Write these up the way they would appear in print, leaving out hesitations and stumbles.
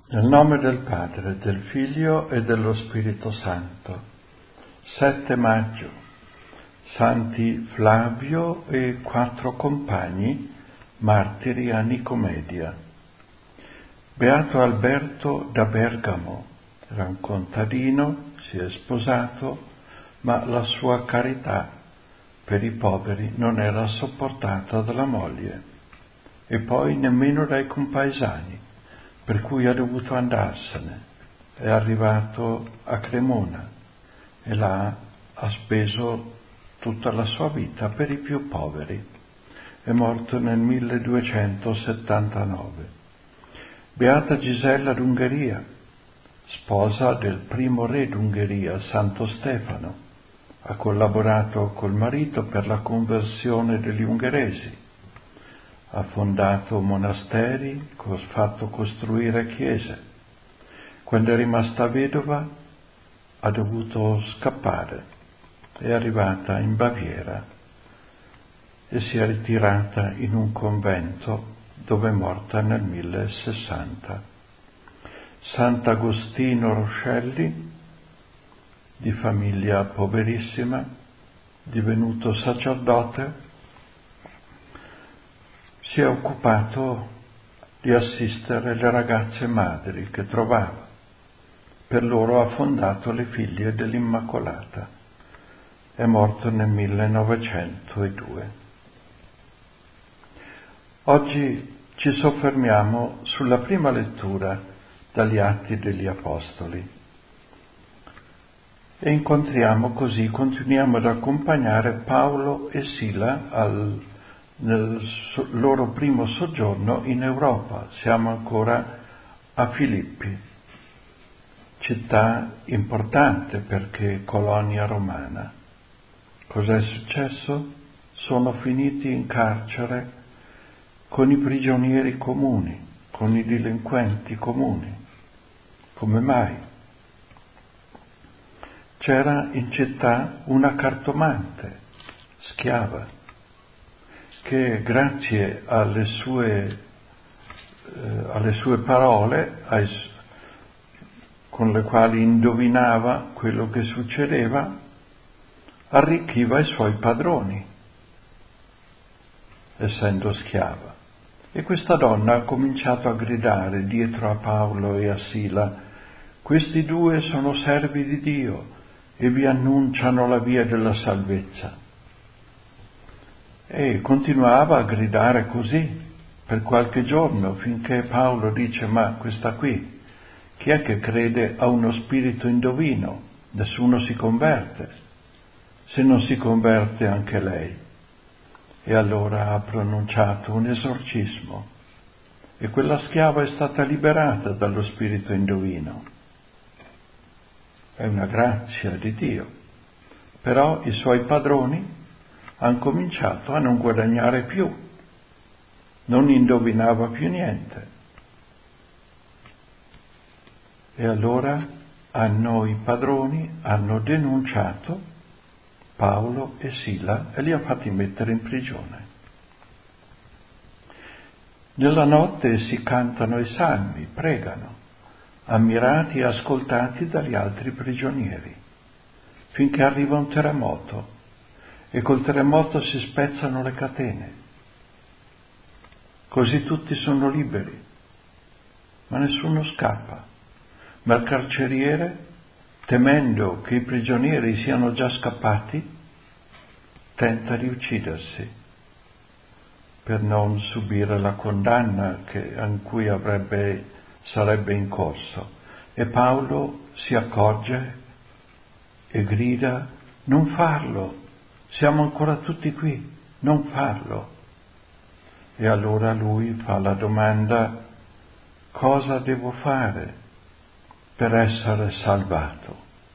Nel nome del Padre, del Figlio e dello Spirito Santo. 7 maggio. Santi Flavio e 4 compagni, martiri a Nicomedia. Beato Alberto da Bergamo, era un contadino, si è sposato, ma la sua carità per i poveri non era sopportata dalla moglie e poi nemmeno dai compaesani, per cui ha dovuto andarsene. È arrivato a Cremona e là ha speso tutta la sua vita per i più poveri. È morto nel 1279. Beata Gisella d'Ungheria, sposa del primo re d'Ungheria, Santo Stefano. Ha collaborato col marito per la conversione degli ungheresi. Ha fondato monasteri, fatto costruire chiese. Quando è rimasta vedova ha dovuto scappare. È arrivata in Baviera e si è ritirata in un convento dove è morta nel 1060. Sant'Agostino Roscelli, di famiglia poverissima, divenuto sacerdote, si è occupato di assistere le ragazze madri che trovava. Per loro ha fondato le Figlie dell'Immacolata. È morto nel 1902. Oggi ci soffermiamo sulla prima lettura dagli Atti degli Apostoli e continuiamo ad accompagnare Paolo e Sila nel loro primo soggiorno in Europa. Siamo ancora a Filippi, città importante perché colonia romana. Cos'è successo? Sono finiti in carcere con i prigionieri comuni, con i delinquenti comuni. Come mai? C'era in città una cartomante, schiava, che grazie alle sue parole, con le quali indovinava quello che succedeva, arricchiva i suoi padroni, essendo schiava. E questa donna ha cominciato a gridare dietro a Paolo e a Sila: questi due sono servi di Dio e vi annunciano la via della salvezza. E continuava a gridare così per qualche giorno, finché Paolo dice: ma questa qui, chi è che crede a uno spirito indovino? Nessuno si converte, se non si converte anche lei. E allora ha pronunciato un esorcismo e quella schiava è stata liberata dallo spirito indovino. È una grazia di Dio. Però i suoi padroni hanno cominciato a non guadagnare più, non indovinava più niente. E allora i padroni hanno denunciato Paolo e Sila e li ha fatti mettere in prigione. Nella notte si cantano i salmi, pregano, ammirati e ascoltati dagli altri prigionieri, finché arriva un terremoto. E col terremoto si spezzano le catene. Così tutti sono liberi, ma nessuno scappa. Ma il carceriere, temendo che i prigionieri siano già scappati, tenta di uccidersi per non subire la condanna in cui sarebbe incorso. E Paolo si accorge e grida: non farlo! Siamo ancora tutti qui, non farlo. E allora lui fa la domanda: cosa devo fare per essere salvato?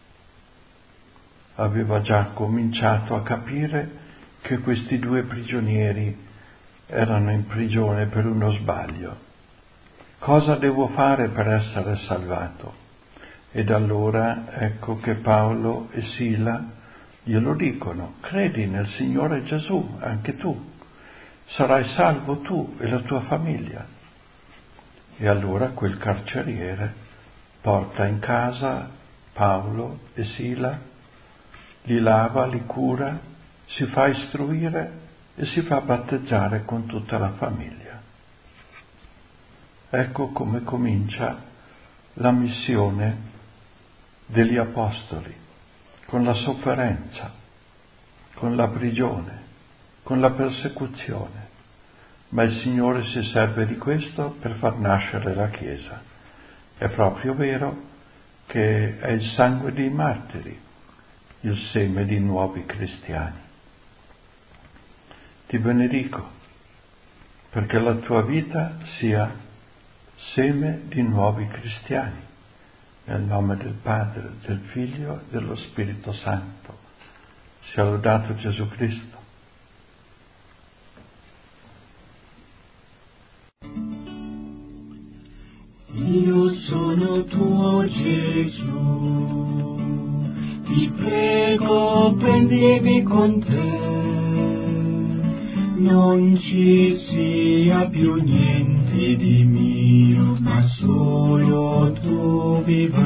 Aveva già cominciato a capire che questi due prigionieri erano in prigione per uno sbaglio. Cosa devo fare per essere salvato? Ed allora ecco che Paolo e Sila glielo dicono: credi nel Signore Gesù, anche tu, sarai salvo tu e la tua famiglia. E allora quel carceriere porta in casa Paolo e Sila, li lava, li cura, si fa istruire e si fa battezzare con tutta la famiglia. Ecco come comincia la missione degli apostoli, con la sofferenza, con la prigione, con la persecuzione. Ma il Signore si serve di questo per far nascere la Chiesa. È proprio vero che è il sangue dei martiri, il seme di nuovi cristiani. Ti benedico perché la tua vita sia seme di nuovi cristiani, nel nome del Padre, del Figlio e dello Spirito Santo. Sia lodato Gesù Cristo. Io sono tuo Gesù, ti prego prendimi con te, non ci sia più niente di mio, ma solo tu viva